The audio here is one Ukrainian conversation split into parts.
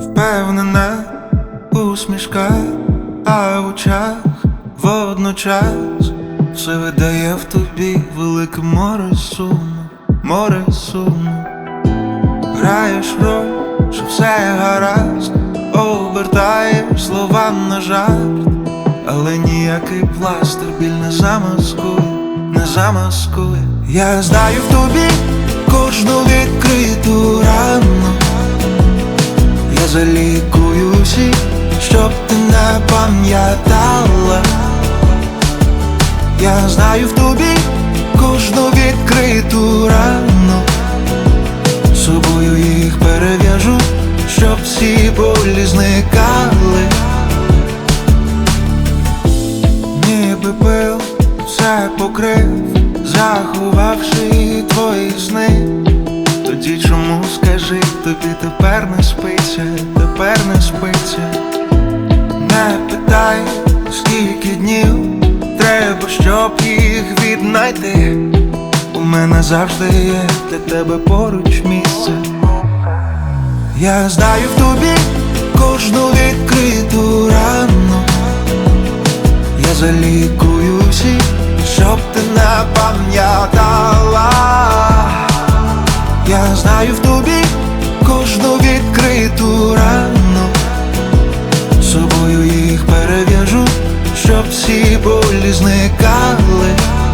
впевнена усмішка, а в очах водночас все видає в тобі велике море суму. Граєш роль, що все гаразд, обертаєш слова на жарт, але ніякий пластир біль не замаскує. Я знаю в тобі кожну відкриту рану, я залікую всі, щоб ти не пам'ятала. Я знаю в тобі кожну відкриту рану, собою їх перев'яжу, щоб всі болі зникали. Ніби пил все покрив, заховавши твої сни. Тоді чому, скажи, тобі тепер не спиться? Не питай, скільки днів треба, щоб їх віднайти. У мене завжди є для тебе поруч місце. Я знаю в тобі кожну відкриту рану, я залікую всі, щоб ти не пам'ятала. Я знаю в тобі кожну відкриту рану, собою їх перев'яжу, щоб всі болі зникали.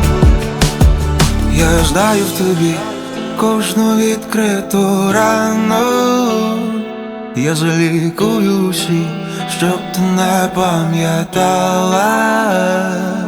Я знаю в тобі кожну відкриту рану, я залікую всі, щоб ти не пам'ятала.